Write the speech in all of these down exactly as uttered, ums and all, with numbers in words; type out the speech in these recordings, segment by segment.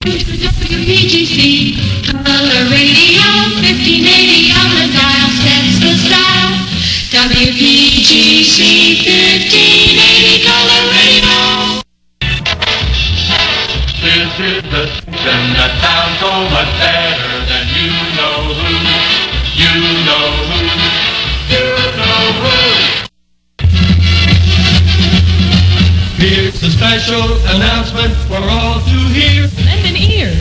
W P G C Color Radio, fifteen eighty on the dial sets the style. W P G C fifteen eighty Color Radio. This is the station that sounds so much better than you know who. You know who. You know who. Here's a special announcement for all to hear. Lend an ear.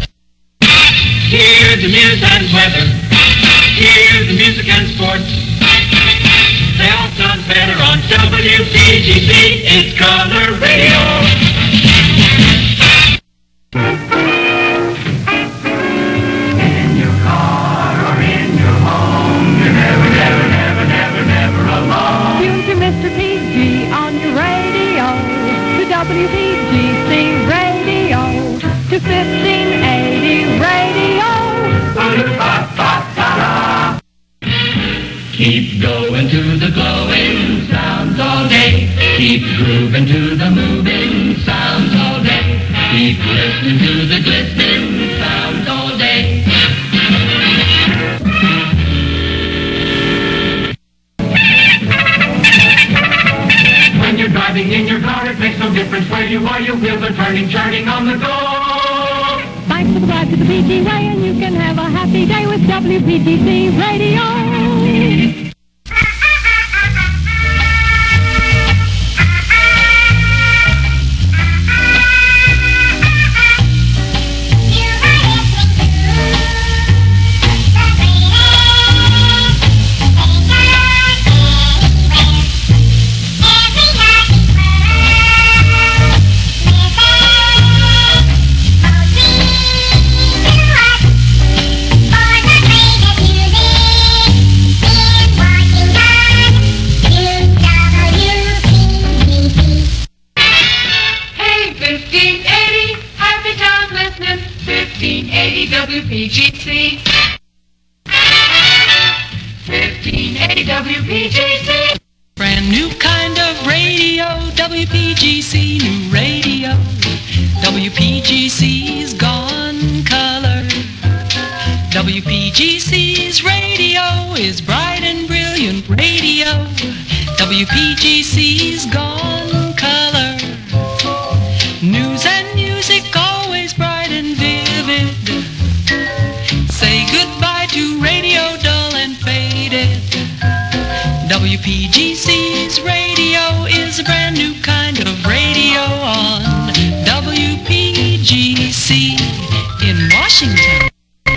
Hear the news and weather. Hear the music and sports. They all sound better on W P G C. It's Color Radio. In your car or in your home, you're never, never, never, never, never alone. Tune to Mister P G on your radio. To W P G C Radio. To fifteen eighty Radio. Keep going to the glowing sounds all day. Keep grooving to the moving sounds all day. Keep listening to the glistening sounds all day. When you're driving in your car, it makes no difference where you are. Your wheels are turning, churning on the go. Bike subscribe to the P G Way and you can have a happy day with W P G C Radio. W P G C fifteen eighty W P G C. Brand new kind of radio, W P G C, new radio. W P G C's gone color. W P G C's radio is bright and brilliant radio. W P G C's gone color. News and music always bright and vivid. Say goodbye to radio dull and faded. W P G C's radio is a brand new kind of radio on W P G C in Washington.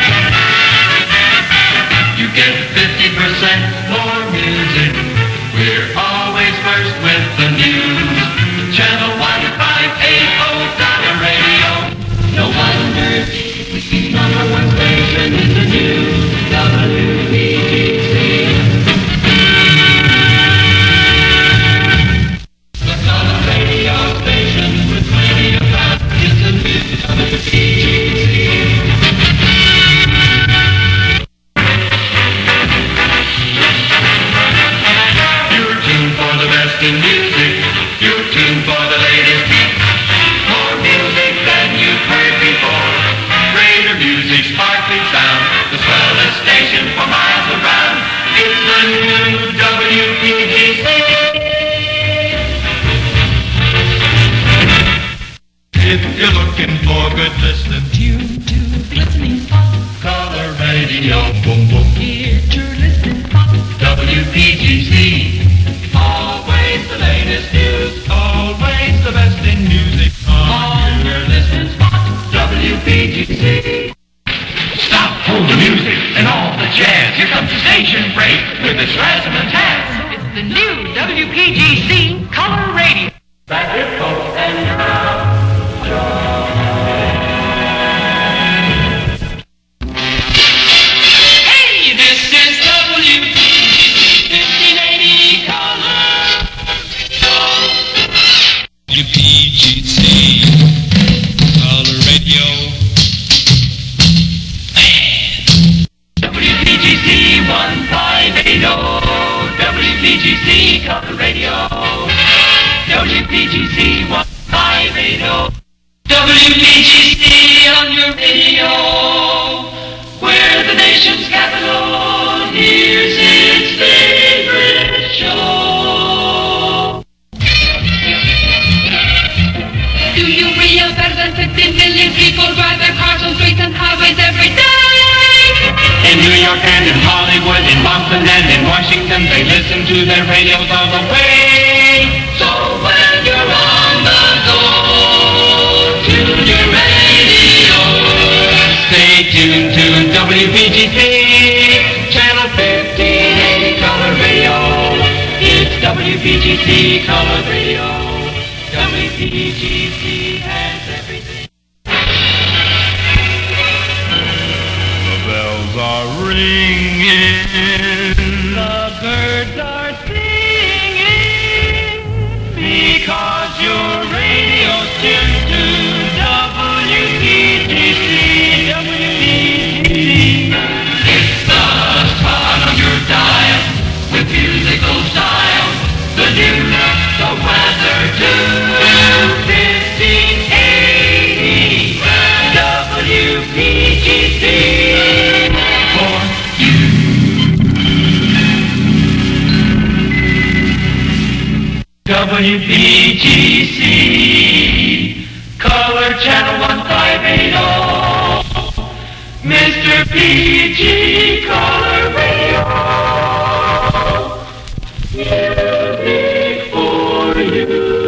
You get fifty percent more music. We're always first with the news. Channel one five eight oh Color Radio. No wonder the number one station is the new W P G C. The Color Radio station with plenty of fun is the new W P G C. You're tuned for the best in music. You're tuned for the latest hits. More music than you've heard before. Greater music, sparkling sound. The swellest station for miles around. It's the new W P G C. If you're looking for good listening, Tune to glistening spot. Color Radio, boom boom. Hear true listening spot. W P G C. Always the latest news. Always the best in music. On your listening spot, W P G C. Stop, hold the music and all the jazz. Here comes the station break with its razzmatazz. It's the new W P G C Color Radio. Back here, folks, and now. Hey, this is W P G C fifteen eighty Color. W P G C Color Radio. W P G C one five eight oh. W P G C Color Radio. W P G C one five eight oh. W P G C on Boston and in Washington, they listen to their radios all the way. So when you're on the go, tune your radio. Stay tuned to W P G C, channel fifteen eighty Color Radio. It's W P G C Color Radio. W P G C has everything. The bells are ringing, the birds are singing, because your radio's tuned to W P G C, W P G C. It's the spot on your dial with musical style. The news, the weather too. fifteen eighty W P G C for you. W P G C Color Channel one five eight zero. Mister P G Color Radio. Music for you.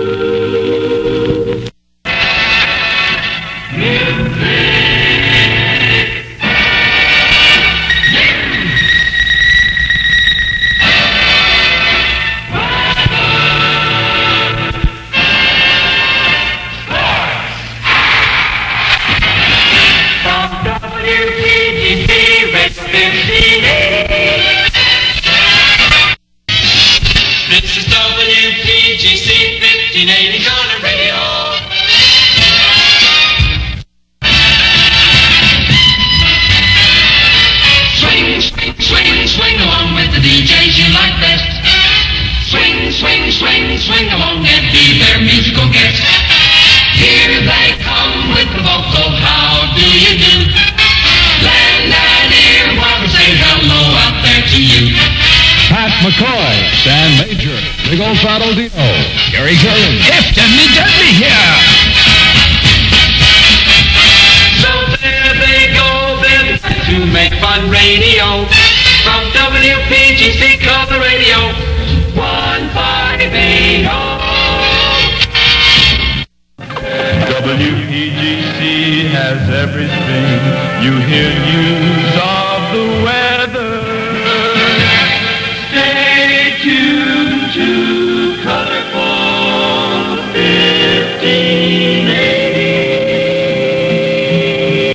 This is W P G C fifteen eighty Color Radio. Swing, swing, swing, swing along with the D Js you like best. Swing, swing, swing, swing along and be their musical guest. Here they come with the vocal, how do you do? Lend an ear while we say hello out there to you. Pat McCoy, Stan Major, Big Old Fado Dino, Gary Curran. Yes, deadly, deadly here. So there they go, they're to make fun radio. From W P G C Color Radio, one five eight zero. W P G C has everything. You hear news of the weather. Stay tuned to Colorful fifteen eighty.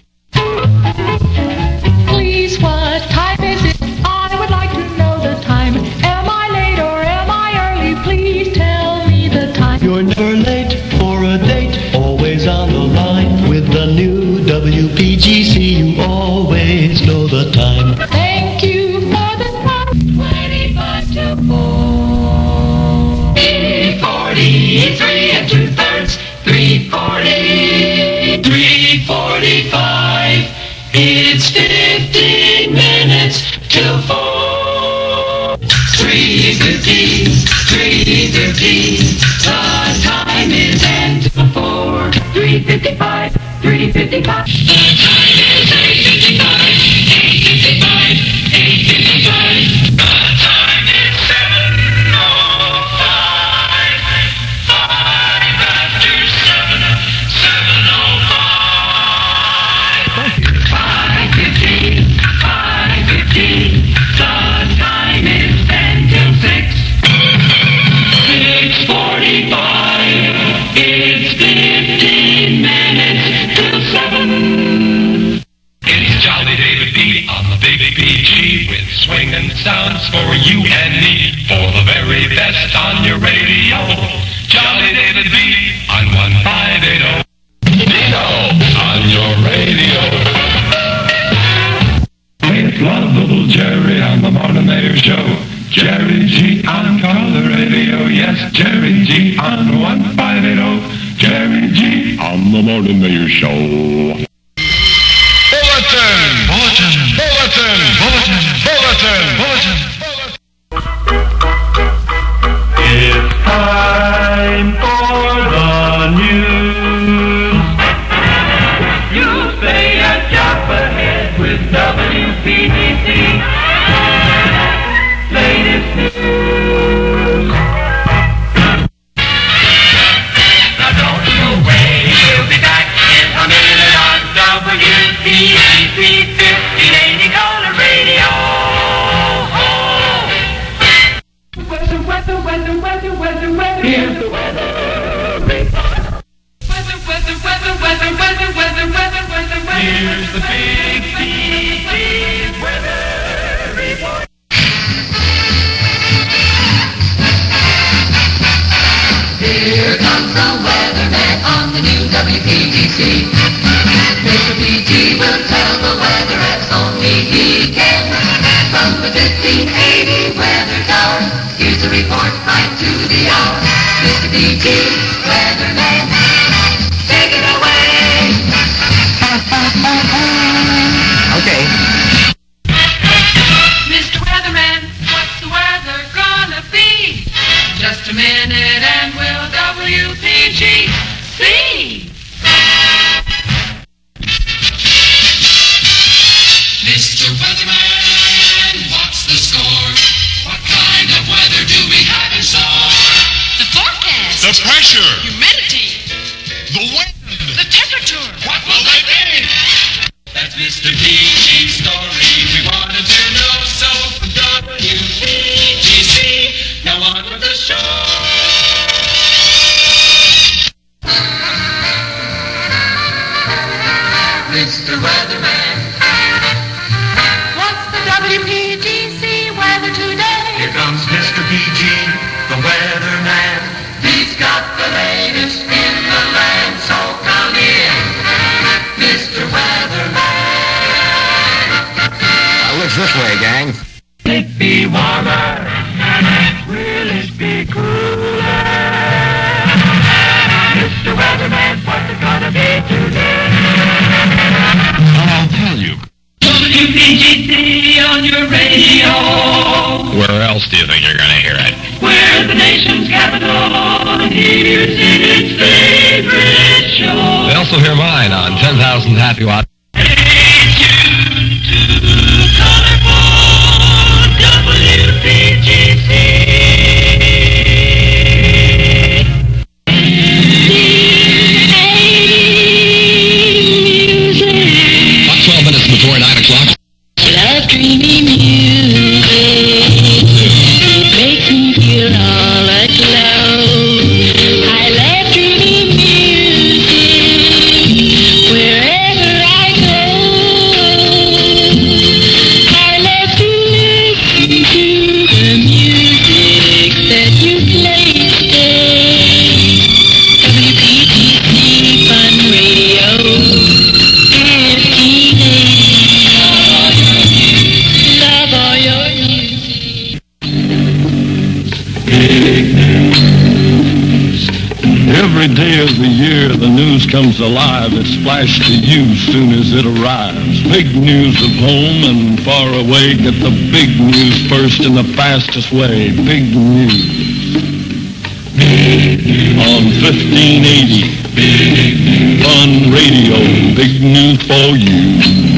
Please, what time is it? I would like to know the time. Am I late or am I early? Please tell me the time. You're never late for a date, always on the line. With the new W P G C, you always know the time. Thank you for the time. twenty-five to four. three forty-three and two thirds. three forty. three forty-five. It's fifteen minutes till four. three fifty. three fifty. The time is until four. three fifty-five. three fifty-five. The time is eight fifty-five. eight fifty-five. eight fifty-five. The time is seven oh five. Five after seven. seven oh five. five fifteen. five fifteen. The time is ten till six. six forty-five. It's fifteen minutes till seven. It's Jolly David B on the Big P G with swinging sounds for you and me. For the very best on your radio. Jolly David B on one five eight zero. Dino on your radio. It's lovable Jerry on the Mona Mayor Show. Jerry G on Color Radio. Yes, Jerry G on one five eight zero. Jerry G on the Mona Mayor Show. Bulletin! Bulletin! Bulletin! Bulletin! Bulletin! Bulletin! It's time for the news. You stay a jump ahead with W P G C. Now don't go away, we'll be back in a minute on W P G C fifteen eighty color radio. Weather, weather, weather, weather, weather, weather. Here's the weather report. Weather, weather, weather, weather, weather, weather, weather, weather, weather. Here's the big P G weather report. Here comes the weatherman on the new W P G C. Mister P G will tell the weather as only he can. From the fifteen eighty weather tower, here's the report right to the hour. Mister P G, weatherman, take it away. Okay. Mister Weatherman, what's the weather gonna be? Just a minute and we'll W P G C. Mister Weatherman, what's the score? What kind of weather do we have in store? The forecast. The pressure. Humidity. The wind. The temperature. What will they be? That's Mister P G's story we wanted to know, so from W P G C, now on with the show. Mister Weatherman, What's the W P G C weather today? Here comes Mister P G, the weatherman. he's got the latest in the land, so come in, Mister Weatherman. Uh, looks this way, gang. Will it be warmer? Will it be cooler? Mister Weatherman, what's it gonna be today? I'll tell you. W P G C on your radio. Where else do you think you're going to hear it? We're the nation's capital, and here's its favorite show. They also hear mine on ten thousand Happy Watt. Stay tuned to colorful W P G C. About twelve minutes before nine o'clock. Love dreamy music. It makes me feel all aglow. I love dreamy music wherever I go. I love to listen to the music that you play today. W P G C Fun Radio. fifteen eighty. Love all your music. Every day of the year, the news comes alive. It's flashed to you soon as it arrives. Big news of home and far away. Get the big news first in the fastest way. Big news. On fifteen eighty. Fun Radio. Big news for you.